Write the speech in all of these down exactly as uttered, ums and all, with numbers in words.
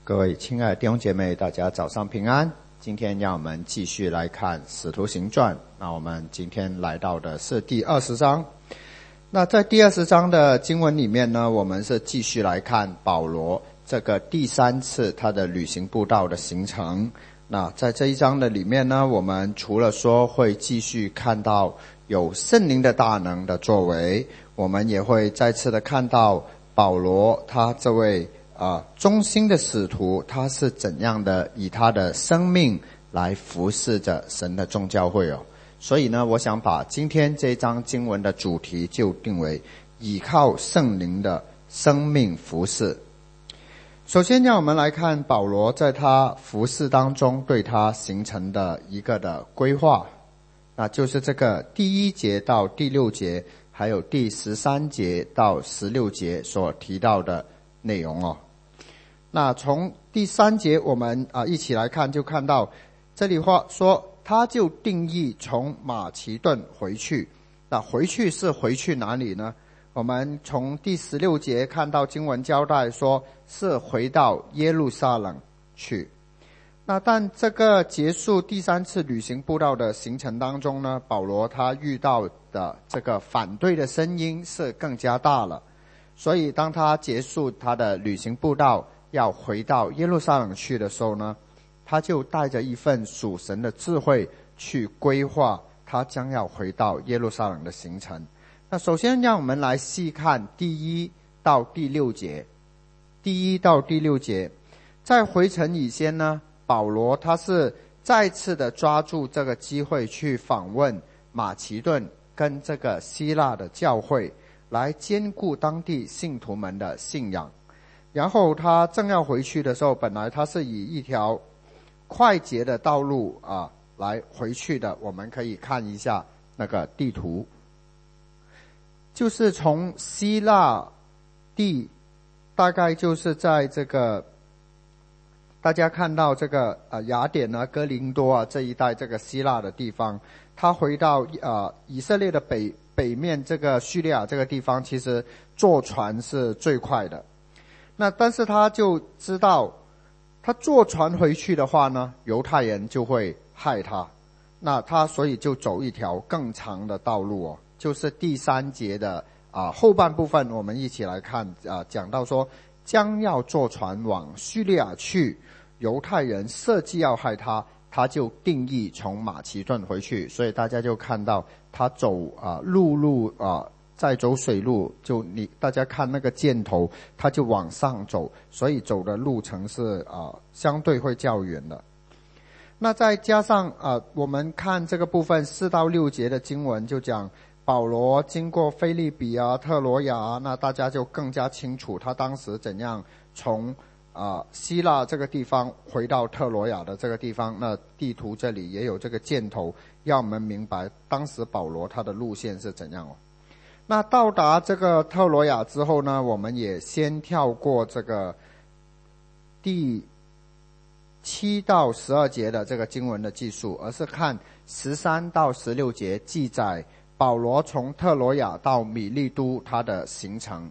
各位亲爱的弟兄姐妹，大家早上平安。今天让我们继续来看《使徒行传》。那我们今天来到的是第二十章。那在第二十章的经文里面呢，我们是继续来看保罗这个第三次他的旅行布道的行程。那在这一章的里面呢，我们除了说会继续看到有圣灵的大能的作为，我们也会再次的看到保罗他这位啊，忠心的使徒，他是怎样的以他的生命来服侍着神的众教会哦。所以呢，我想把今天这一章经文的主题就定为倚靠圣灵的生命服侍。首先让我们来看保罗在他服侍当中对他形成的一个的规划，那就是这个第一节到第六节，还有第十三节到十六节所提到的内容哦。那从第三节我们啊一起来看，就看到这里话说，他就定义从马其顿回去。那回去是回去哪里呢？我们从第十六节看到经文交代说是回到耶路撒冷去。那但这个结束第三次旅行布道的行程当中呢，保罗他遇到的这个反对的声音是更加大了。所以当他结束他的旅行布道要回到耶路撒冷去的时候呢，他就带着一份属神的智慧去规划他将要回到耶路撒冷的行程。那首先让我们来细看第一到第六节。第一到第六节，在回程以前呢，保罗他是再次的抓住这个机会去访问马其顿跟这个希腊的教会，来兼顾当地信徒们的信仰。然后他正要回去的时候，本来他是以一条快捷的道路啊来回去的。我们可以看一下那个地图，就是从希腊地，大概就是在这个大家看到这个呃雅典啊、哥林多啊这一带这个希腊的地方，他回到呃以色列的北北面这个叙利亚这个地方，其实坐船是最快的。那但是他就知道，他坐船回去的话呢，犹太人就会害他。那他所以就走一条更长的道路哦，就是第三节的啊后半部分，我们一起来看啊，讲到说将要坐船往叙利亚去，犹太人设计要害他，他就定义从马其顿回去。所以大家就看到他走啊陆路啊。再走水路，就你大家看那个箭头，它就往上走，所以走的路程是啊、呃、相对会较远的。那再加上啊、呃、我们看这个部分四到六节的经文，就讲保罗经过腓立比啊、特罗亚啊，那大家就更加清楚他当时怎样从啊、呃、希腊这个地方回到特罗亚的这个地方。那地图这里也有这个箭头，让我们明白当时保罗他的路线是怎样哦。那到达这个特罗亚之后呢，我们也先跳过这个第七到十二节的这个经文的记述，而是看十三到十六节记载保罗从特罗亚到米利都他的行程。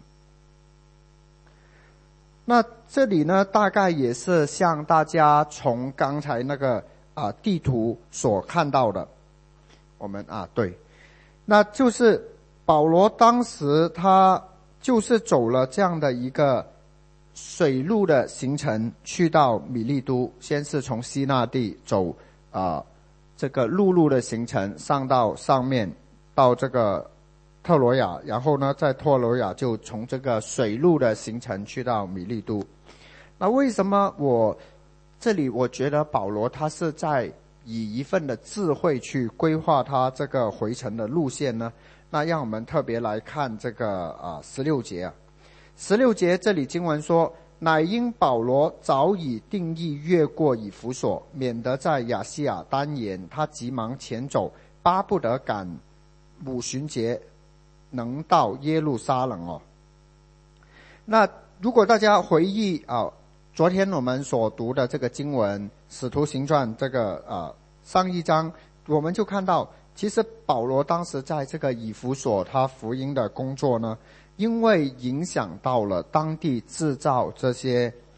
那这里呢，大概也是像大家从刚才那个啊地图所看到的，我们啊对，那就是保罗当时他就是走了这样的一个水路的行程，去到米利都，先是从希腊地走啊、呃、这个陆路的行程上到上面到这个特罗亚，然后呢在特罗亚就从这个水路的行程去到米利都。那为什么我这里我觉得保罗他是在以一份的智慧去规划他这个回程的路线呢？那让我们特别来看这个啊十六节啊，十六节这里经文说，乃因保罗早已定义越过以弗所，免得在亚细亚单言，他急忙前走，巴不得赶五旬节能到耶路撒冷哦。那如果大家回忆啊，昨天我们所读的这个经文使徒行传这个啊上一章，我们就看到其实保罗当时在这个以弗所他福音的工作呢，因为影响到了当地制造这些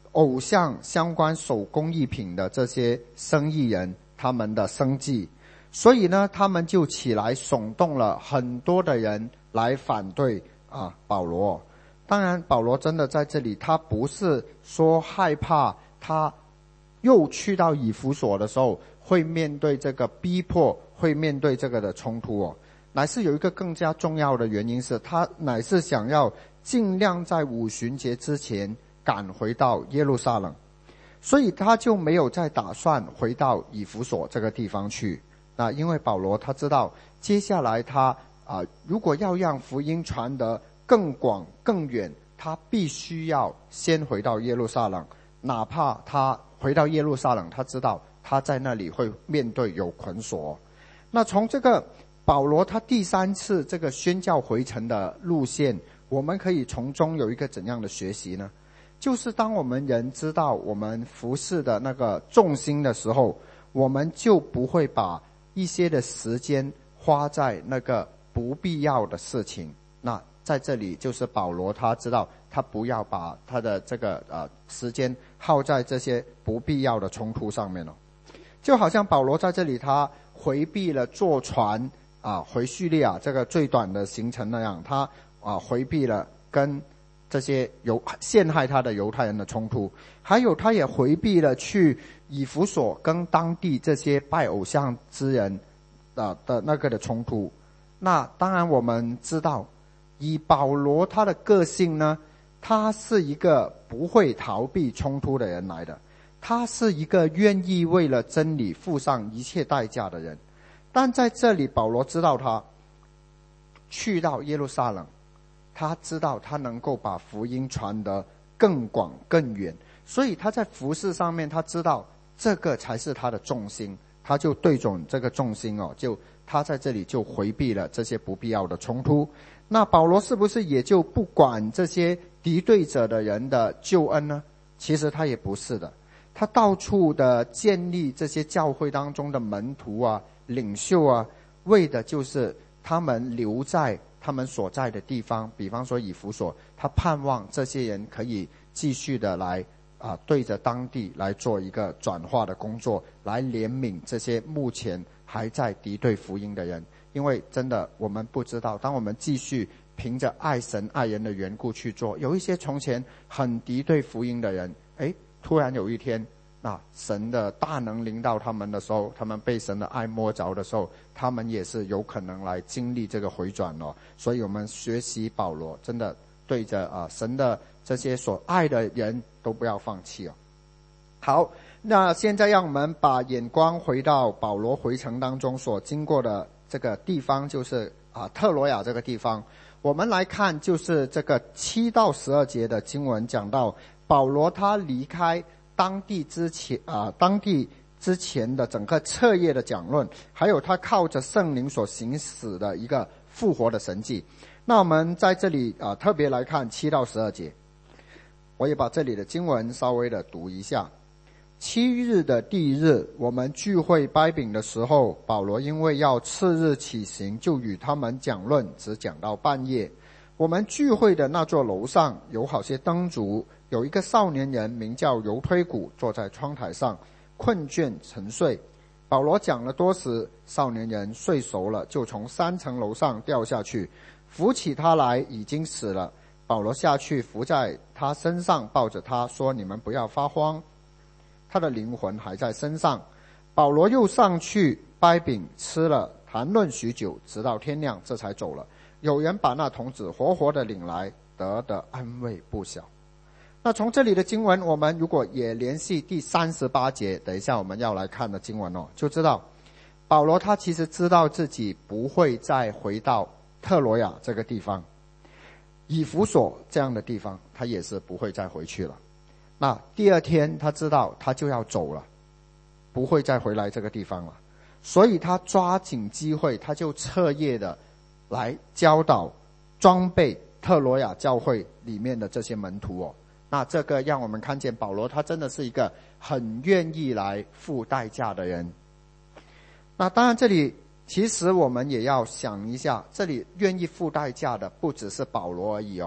偶像相关手工艺品的这些生意人他们的生计，所以呢，他们就起来耸动了很多的人来反对啊保罗。当然，保罗真的在这里，他不是说害怕他又去到以弗所的时候会面对这个逼迫，会面对这个的冲突哦，乃是有一个更加重要的原因是，他乃是想要尽量在五旬节之前赶回到耶路撒冷，所以他就没有再打算回到以弗所这个地方去。那因为保罗他知道，接下来他啊、呃，如果要让福音传得更广更远，他必须要先回到耶路撒冷，哪怕他回到耶路撒冷，他知道他在那里会面对有捆锁。那从这个保罗他第三次这个宣教回程的路线，我们可以从中有一个怎样的学习呢？就是当我们人知道我们服事的那个重心的时候，我们就不会把一些的时间花在那个不必要的事情。那在这里就是保罗他知道他不要把他的这个呃时间耗在这些不必要的冲突上面了。就好像保罗在这里他回避了坐船啊回叙利亚这个最短的行程那样，他啊回避了跟这些犹陷害他的犹太人的冲突，还有他也回避了去以弗所跟当地这些拜偶像之人啊的那个的冲突。那当然我们知道，以保罗他的个性呢，他是一个不会逃避冲突的人来的，他是一个愿意为了真理付上一切代价的人。但在这里保罗知道他去到耶路撒冷，他知道他能够把福音传得更广更远，所以他在服事上面他知道这个才是他的重心，他就对准这个重心哦，就他在这里就回避了这些不必要的冲突。那保罗是不是也就不管这些敌对者的人的救恩呢？其实他也不是的，他到处的建立这些教会当中的门徒啊领袖啊，为的就是他们留在他们所在的地方，比方说以弗所，他盼望这些人可以继续的来啊、呃，对着当地来做一个转化的工作，来怜悯这些目前还在敌对福音的人。因为真的我们不知道，当我们继续凭着爱神爱人的缘故去做，有一些从前很敌对福音的人，诶，突然有一天那神的大能临到他们的时候，他们被神的爱摸着的时候，他们也是有可能来经历这个回转哦。所以我们学习保罗，真的对着啊、呃、神的这些所爱的人都不要放弃哦。好，那现在让我们把眼光回到保罗回程当中所经过的这个地方，就是啊特罗亚这个地方。我们来看就是这个七到十二节的经文，讲到保罗他离开当地之前啊，当地之前的整个彻夜的讲论，还有他靠着圣灵所行使的一个复活的神迹。那我们在这里啊特别来看七到十二节，我也把这里的经文稍微的读一下。七日的第一日，我们聚会掰饼的时候，保罗因为要次日起行，就与他们讲论，只讲到半夜。我们聚会的那座楼上有好些灯烛，有一个少年人名叫犹推古，坐在窗台上，困倦沉睡。保罗讲了多时，少年人睡熟了，就从三层楼上掉下去，扶起他来，已经死了。保罗下去伏在他身上，抱着他说：“你们不要发慌，他的灵魂还在身上。”保罗又上去掰饼吃了，谈论许久，直到天亮，这才走了。有人把那童子活活的领来，得的安慰不小。那从这里的经文，我们如果也联系第三十八节，等一下我们要来看的经文哦，就知道保罗他其实知道自己不会再回到特罗亚这个地方，以弗所这样的地方他也是不会再回去了。那第二天他知道他就要走了，不会再回来这个地方了，所以他抓紧机会，他就彻夜的来教导装备特罗亚教会里面的这些门徒哦。那这个让我们看见保罗他真的是一个很愿意来付代价的人。那当然这里其实我们也要想一下，这里愿意付代价的不只是保罗而已哦。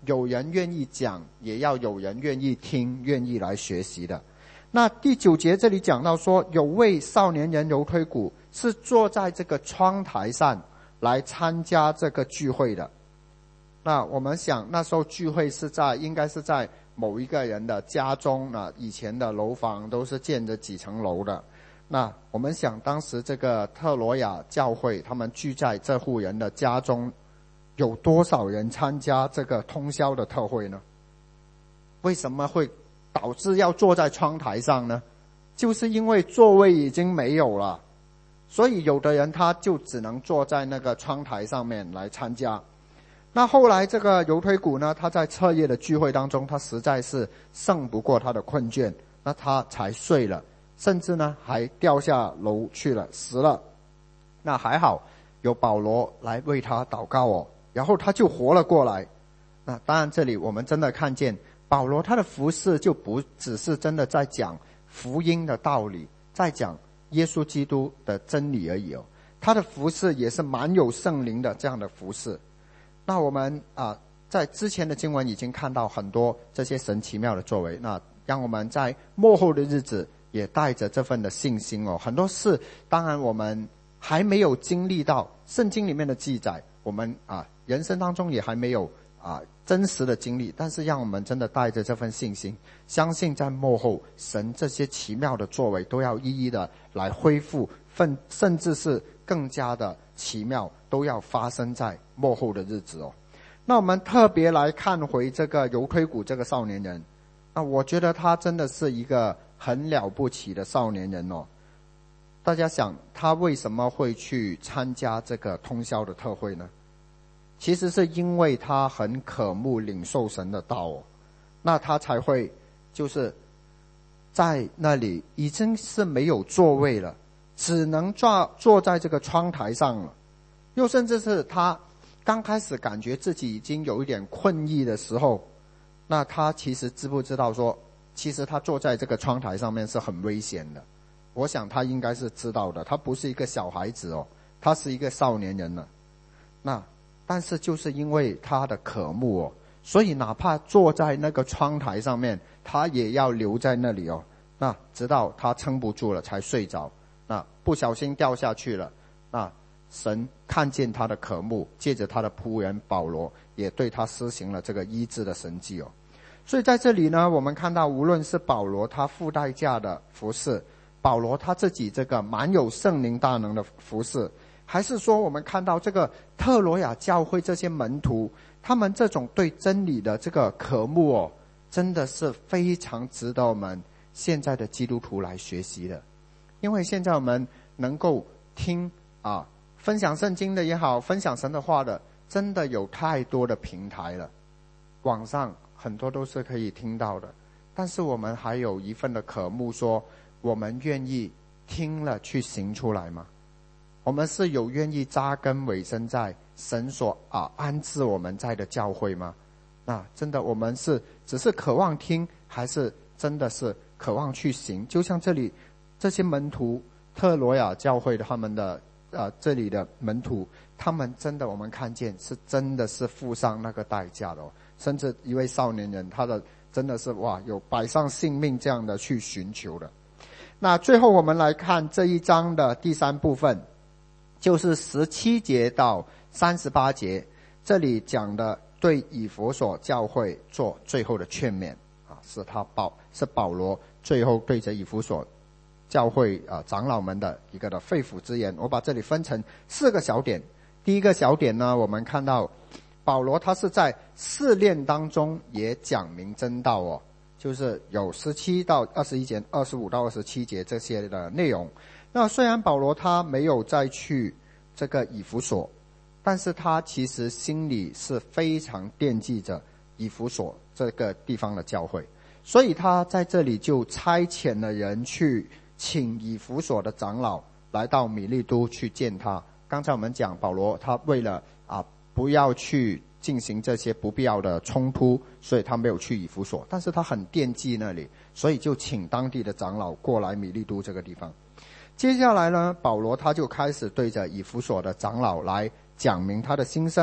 有人愿意讲，也要有人愿意听，愿意来学习的。那第九节这里讲到说，有位少年人犹推古是坐在这个窗台上来参加这个聚会的。那我们想那时候聚会是在应该是在某一个人的家中，那以前的楼房都是建着几层楼的。那我们想当时这个特罗亚教会他们聚在这户人的家中，有多少人参加这个通宵的特会呢？为什么会导致要坐在窗台上呢？就是因为座位已经没有了，所以有的人他就只能坐在那个窗台上面来参加。那后来这个犹推古呢，他在彻夜的聚会当中，他实在是胜不过他的困倦，那他才睡了，甚至呢还掉下楼去了，死了。那还好有保罗来为他祷告哦，然后他就活了过来。那当然这里我们真的看见保罗他的服事就不只是真的在讲福音的道理，在讲耶稣基督的真理而已哦，他的服事也是蛮有圣灵的这样的服事。那我们啊，在之前的经文已经看到很多这些神奇妙的作为，那让我们在末后的日子也带着这份的信心哦。很多事当然我们还没有经历到圣经里面的记载，我们啊人生当中也还没有啊真实的经历，但是让我们真的带着这份信心，相信在末后神这些奇妙的作为都要一一的来恢复，甚至是更加的奇妙都要发生在末后的日子哦。那我们特别来看回这个犹推古这个少年人，那我觉得他真的是一个很了不起的少年人哦。大家想他为什么会去参加这个通宵的特会呢？其实是因为他很渴慕领受神的道哦，那他才会就是在那里已经是没有座位了，只能坐坐在这个窗台上了。又甚至是他刚开始感觉自己已经有一点困意的时候，那他其实知不知道说，其实他坐在这个窗台上面是很危险的。我想他应该是知道的，他不是一个小孩子哦，他是一个少年人了。那但是就是因为他的渴慕哦，所以哪怕坐在那个窗台上面，他也要留在那里哦。那直到他撑不住了才睡着，那不小心掉下去了，那神看见他的渴慕，借着他的仆人保罗也对他施行了这个医治的神迹哦。所以在这里呢，我们看到无论是保罗他付代价的服事，保罗他自己这个蛮有圣灵大能的服事，还是说我们看到这个特罗亚教会这些门徒，他们这种对真理的这个渴慕哦，真的是非常值得我们现在的基督徒来学习的。因为现在我们能够听啊分享圣经的也好，分享神的话的，真的有太多的平台了，网上很多都是可以听到的。但是我们还有一份的渴慕，说我们愿意听了去行出来吗？我们是有愿意扎根委身在神所啊安置我们在的教会吗？那真的我们是只是渴望听，还是真的是渴望去行？就像这里这些门徒，特罗亚教会的他们的呃这里的门徒，他们真的我们看见是真的是付上那个代价的哦。甚至一位少年人，他的真的是哇有摆上性命这样的去寻求的。那最后我们来看这一章的第三部分，就是十七节到三十八节，这里讲的对以弗所教会做最后的劝勉啊，是他保是保罗最后对着以弗所教会啊长老们的一个的肺腑之言。我把这里分成四个小点。第一个小点呢，我们看到保罗他是在试炼当中也讲明真道哦，就是有十七到二十一节、二十五到二十七节这些的内容。那虽然保罗他没有再去这个以弗所，但是他其实心里是非常惦记着以弗所这个地方的教会，所以他在这里就差遣了人去请以弗所的长老来到米利都去见他。刚才我们讲保罗他为了啊不要去进行这些不必要的冲突，所以他没有去以弗所，但是他很惦记那里，所以就请当地的长老过来米利都这个地方。接下来呢，保罗他就开始对着以弗所的长老来讲明他的心声。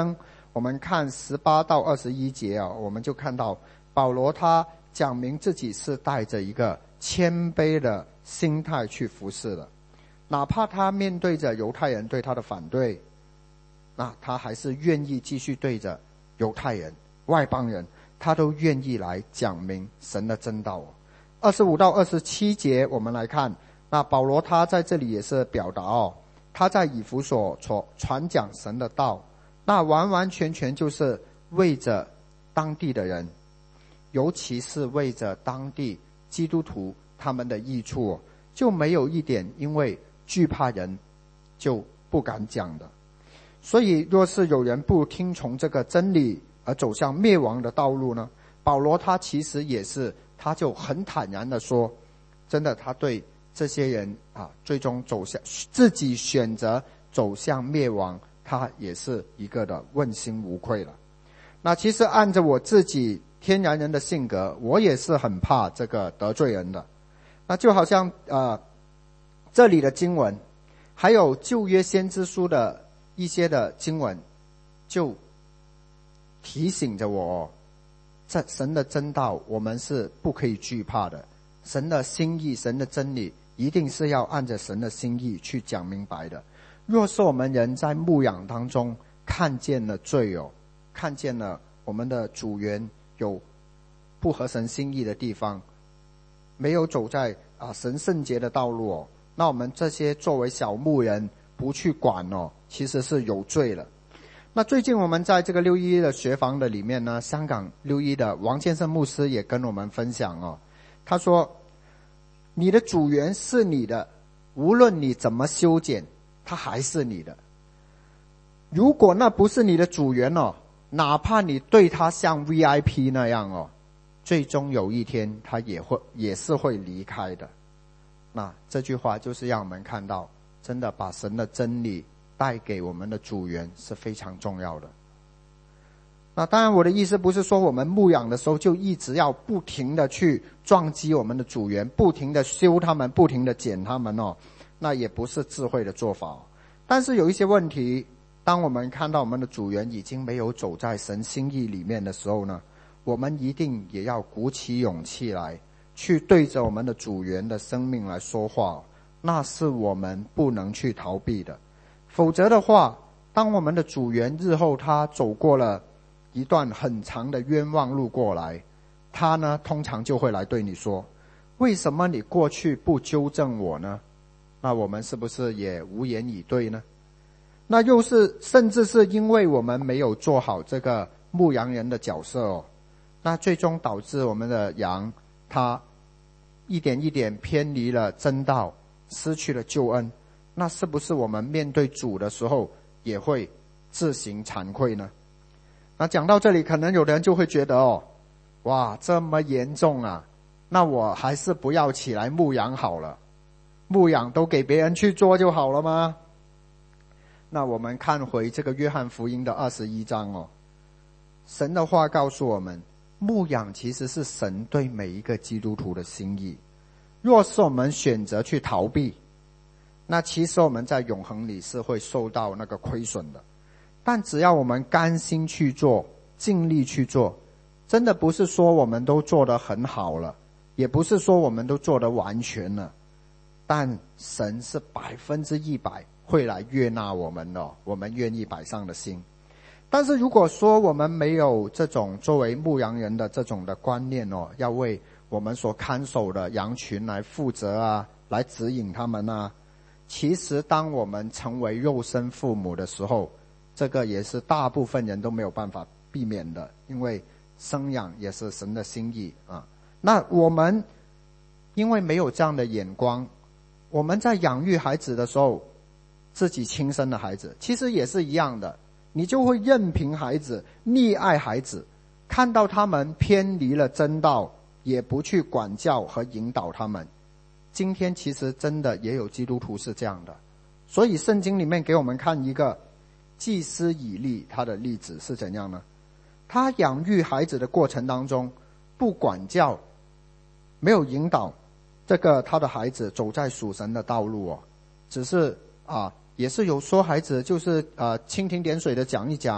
我们看十八到二十一节啊，我们就看到保罗他讲明自己是带着一个谦卑的心态去服侍的，哪怕他面对着犹太人对他的反对，那他还是愿意继续对着犹太人、外邦人，他都愿意来讲明神的真道。二十五到二十七节我们来看，那保罗他在这里也是表达哦，他在以弗所传讲神的道，那完完全全就是为着当地的人，尤其是为着当地基督徒他们的益处哦，就没有一点因为惧怕人就不敢讲的。所以若是有人不听从这个真理而走向灭亡的道路呢，保罗他其实也是，他就很坦然的说，真的他对这些人啊，最终走向自己选择走向灭亡，他也是一个的问心无愧了。那其实按着我自己天然人的性格，我也是很怕这个得罪人的。那就好像呃这里的经文，还有旧约先知书的一些的经文，就提醒着我，这神的真道我们是不可以惧怕的，神的心意、神的真理一定是要按着神的心意去讲明白的。若是我们人在牧养当中看见了罪哦，看见了我们的主人有不合神心意的地方，没有走在啊神圣洁的道路哦，那我们这些作为小牧人不去管哦，其实是有罪了。那最近我们在这个六一的学房的里面呢，香港六一的王先生牧师也跟我们分享哦，他说你的主人是你的，无论你怎么修剪，他还是你的。如果那不是你的主人哦，哪怕你对他像 V I P 那样哦，最终有一天他也会也是会离开的。那这句话就是让我们看到，真的把神的真理带给我们的主人是非常重要的。那当然我的意思不是说我们牧养的时候就一直要不停的去撞击我们的主人，不停的修他们，不停的剪他们哦，那也不是智慧的做法。但是有一些问题，当我们看到我们的主人已经没有走在神心意里面的时候呢，我们一定也要鼓起勇气来去对着我们的主人的生命来说话，那是我们不能去逃避的。否则的话，当我们的主人日后他走过了一段很长的冤枉路过来，他呢通常就会来对你说，为什么你过去不纠正我呢？那我们是不是也无言以对呢？那又是甚至是因为我们没有做好这个牧羊人的角色哦，那最终导致我们的羊他一点一点偏离了真道，失去了救恩，那是不是我们面对主的时候也会自行惭愧呢？那讲到这里，可能有的人就会觉得哦，哇，这么严重啊，那我还是不要起来牧羊好了，牧养都给别人去做就好了吗？那我们看回这个约翰福音的二十一章哦，神的话告诉我们，牧养其实是神对每一个基督徒的心意。若是我们选择去逃避，那其实我们在永恒里是会受到那个亏损的。但只要我们甘心去做，尽力去做，真的不是说我们都做得很好了，也不是说我们都做得完全了，但神是百分之一百会来悦纳我们的，我们愿意摆上的心。但是如果说我们没有这种作为牧羊人的这种的观念哦，要为我们所看守的羊群来负责啊，来指引他们啊，其实当我们成为肉身父母的时候，这个也是大部分人都没有办法避免的，因为生养也是神的心意啊。那我们因为没有这样的眼光，我们在养育孩子的时候，自己亲生的孩子其实也是一样的，你就会任凭孩子，溺爱孩子，看到他们偏离了真道，也不去管教和引导他们。今天其实真的也有基督徒是这样的，所以圣经里面给我们看一个祭司以利，他的例子是怎样呢？他养育孩子的过程当中，不管教，没有引导这个他的孩子走在属神的道路哦，只是啊，也是有说孩子就是啊蜻蜓点水的讲一讲，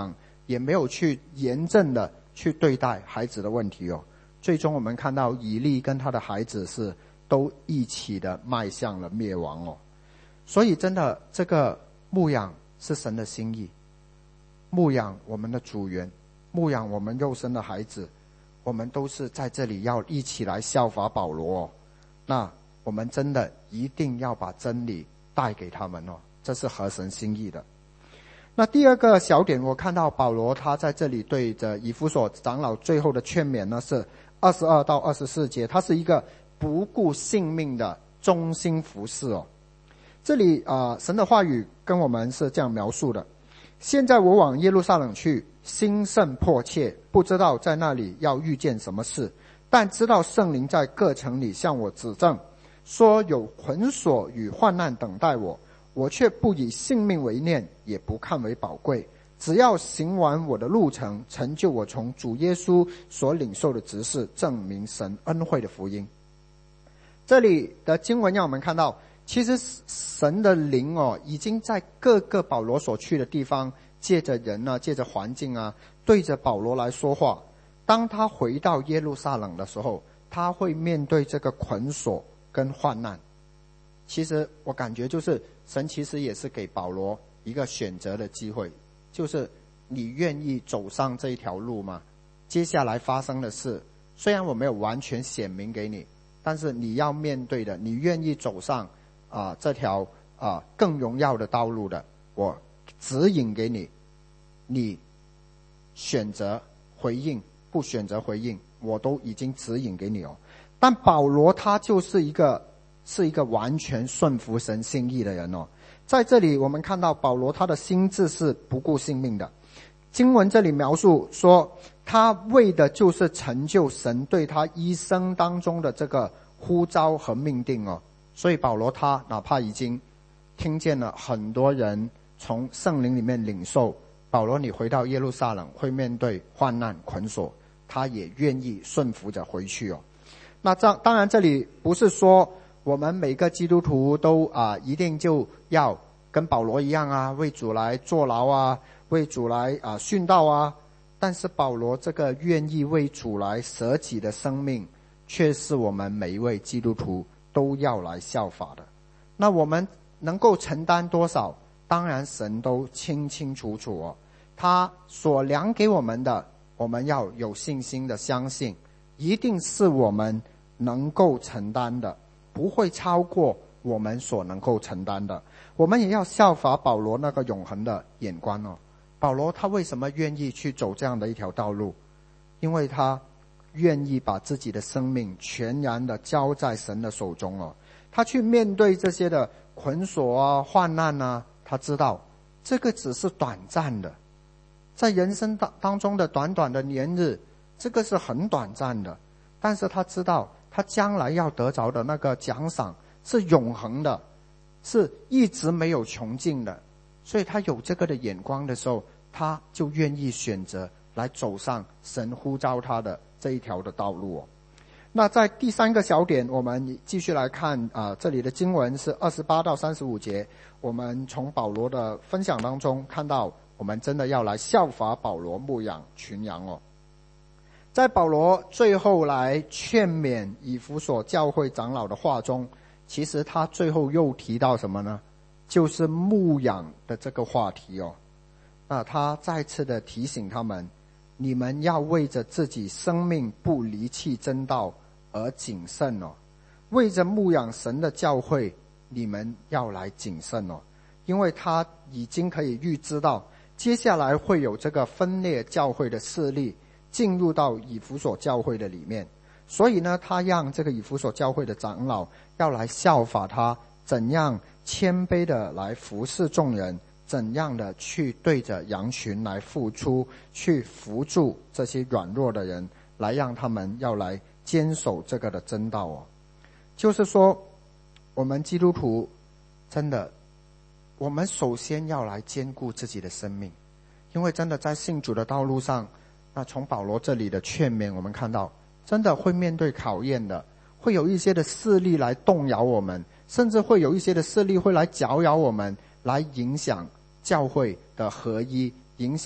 也没有去严正的去对待孩子的问题哦。最终我们看到以利跟他的孩子是都一起的迈向了灭亡哦。所以真的这个牧养是神的心意，牧养我们的主人，牧养我们肉身的孩子，我们都是在这里要一起来效法保罗哦。那我们真的一定要把真理带给他们哦，这是合神心意的。那第二个小点，我看到保罗他在这里对着以弗所长老最后的劝勉呢，是二十二到二十四节，他是一个不顾性命的忠心服侍哦。这里啊、呃，神的话语跟我们是这样描述的：现在我往耶路撒冷去，心甚迫切，不知道在那里要遇见什么事，但知道圣灵在各城里向我指证，说有捆锁与患难等待我，我却不以性命为念，也不看为宝贵，只要行完我的路程，成就我从主耶稣所领受的职事，证明神恩惠的福音。这里的经文让我们看到，其实神的灵哦，已经在各个保罗所去的地方，借着人啊，借着环境啊，对着保罗来说话。当他回到耶路撒冷的时候，他会面对这个捆锁跟患难。其实我感觉就是神其实也是给保罗一个选择的机会，就是你愿意走上这一条路吗？接下来发生的事，虽然我没有完全显明给你，但是你要面对的，你愿意走上啊、呃、这条啊、呃、更荣耀的道路的，我指引给你，你选择回应不选择回应，我都已经指引给你哦。但保罗他就是一个是一个完全顺服神心意的人哦。在这里我们看到保罗他的心志是不顾性命的。经文这里描述说，他为的就是成就神对他一生当中的这个呼召和命定哦。所以保罗他哪怕已经听见了很多人从圣灵里面领受，保罗你回到耶路撒冷会面对患难捆锁，他也愿意顺服着回去哦。那这当然这里不是说我们每个基督徒都啊、呃、一定就要跟保罗一样啊，为主来坐牢啊，为主来啊、呃、殉道啊。但是保罗这个愿意为主来舍己的生命，却是我们每一位基督徒都要来效法的。那我们能够承担多少，当然神都清清楚楚哦。他所量给我们的，我们要有信心的相信，一定是我们能够承担的，不会超过我们所能够承担的。我们也要效法保罗那个永恒的眼光哦。保罗他为什么愿意去走这样的一条道路？因为他愿意把自己的生命全然的交在神的手中哦。他去面对这些的捆锁啊、患难啊，他知道这个只是短暂的，在人生当当中的短短的年日，这个是很短暂的。但是他知道他将来要得着的那个奖赏是永恒的，是一直没有穷尽的。所以他有这个的眼光的时候，他就愿意选择来走上神呼召他的这一条的道路哦。那在第三个小点，我们继续来看啊、呃，这里的经文是二十八到三十五节。我们从保罗的分享当中看到，我们真的要来效法保罗牧养群羊哦。在保罗最后来劝勉以弗所教会长老的话中，其实他最后又提到什么呢？就是牧养的这个话题哦。那他再次的提醒他们，你们要为着自己生命不离弃真道而谨慎哦。为着牧养神的教会，你们要来谨慎哦。因为他已经可以预知到接下来会有这个分裂教会的势力进入到以弗所教会的里面，所以呢，他让这个以弗所教会的长老要来效法他，怎样谦卑的来服侍众人，怎样的去对着羊群来付出，去扶助这些软弱的人，来让他们要来坚守这个的真道哦。就是说，我们基督徒真的，我们首先要来兼顾自己的生命，因为真的在信主的道路上，那从保罗这里的劝勉，我们看到真的会面对考验的，会有一些的势力来动摇我们，甚至会有一些的势力会来搅扰我们，来影响教会的合一，影响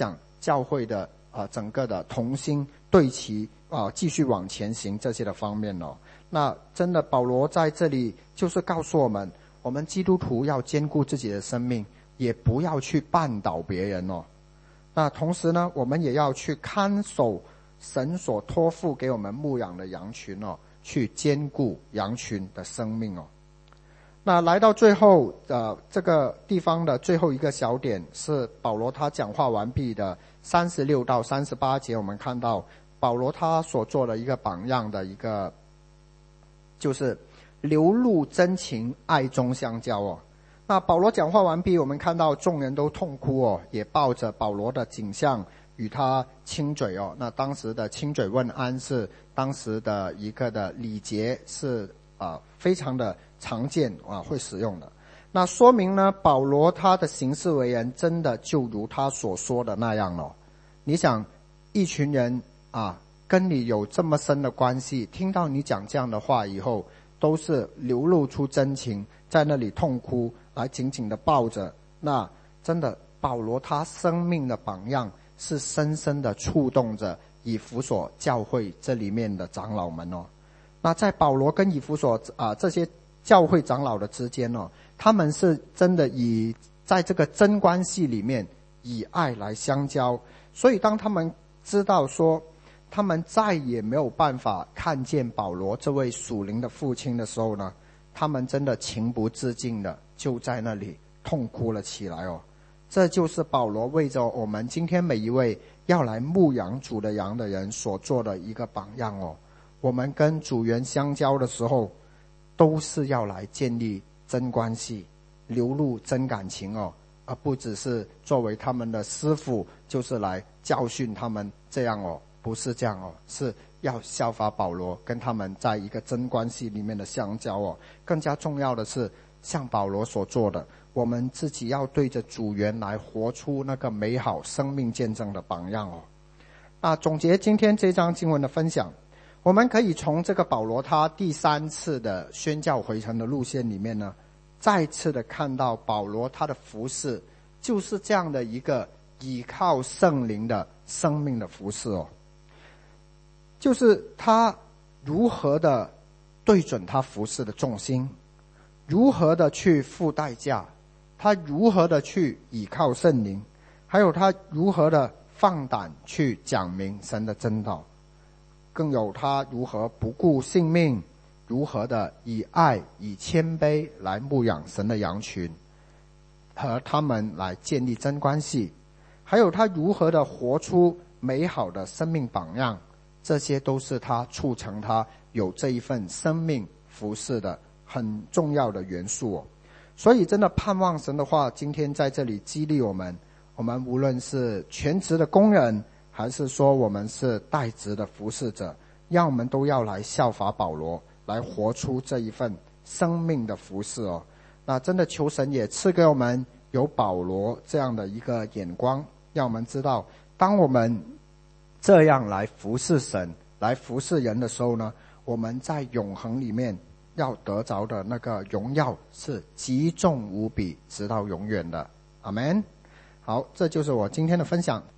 教会的啊、呃、整个的同心对齐啊、呃，继续往前行这些的方面哦。那真的保罗在这里就是告诉我们，我们基督徒要兼顾自己的生命，也不要去绊倒别人哦。那同时呢，我们也要去看守神所托付给我们牧养的羊群哦，去兼顾羊群的生命哦。那来到最后呃这个地方的最后一个小点是保罗他讲话完毕的三十六到三十八节，我们看到保罗他所做的一个榜样的一个，就是流露真情，爱中相交哦。那保罗讲话完毕，我们看到众人都痛哭哦，也抱着保罗的颈项与他亲嘴哦。那当时的亲嘴问安是当时的一个的礼节，是啊、呃、非常的常见啊会使用的。那说明呢，保罗他的行事为人真的就如他所说的那样了。你想，一群人啊跟你有这么深的关系，听到你讲这样的话以后，都是流露出真情，在那里痛哭，来紧紧的抱着。那真的保罗他生命的榜样是深深的触动着以弗所教会这里面的长老们哦。那在保罗跟以弗所啊这些教会长老的之间哦，他们是真的以在这个真关系里面以爱来相交，所以当他们知道说他们再也没有办法看见保罗这位属灵的父亲的时候呢，他们真的情不自禁的就在那里痛哭了起来哦。这就是保罗为着我们今天每一位要来牧养主的羊的人所做的一个榜样哦。我们跟主人相交的时候，都是要来建立真关系，流露真感情哦，而不只是作为他们的师傅，就是来教训他们这样哦，不是这样哦，是要效法保罗，跟他们在一个真关系里面的相交哦。更加重要的是，像保罗所做的，我们自己要对着主源来活出那个美好生命见证的榜样哦。那总结今天这章经文的分享，我们可以从这个保罗他第三次的宣教回程的路线里面呢，再次的看到保罗他的服事就是这样的一个倚靠圣灵的生命的服事哦，就是他如何的对准他服事的重心，如何的去付代价，他如何的去倚靠圣灵，还有他如何的放胆去讲明神的真道，更有他如何不顾性命，如何的以爱以谦卑来牧养神的羊群，和他们来建立真关系，还有他如何的活出美好的生命榜样，这些都是他促成他有这一份生命服事的很重要的元素哦。所以真的盼望神的话今天在这里激励我们，我们无论是全职的工人，还是说我们是代职的服侍者，让我们都要来效法保罗，来活出这一份生命的服侍哦。那真的求神也赐给我们有保罗这样的一个眼光，让我们知道当我们这样来服侍神，来服侍人的时候呢，我们在永恒里面要得着的那个荣耀是极重无比，直到永远的。阿们。好，这就是我今天的分享。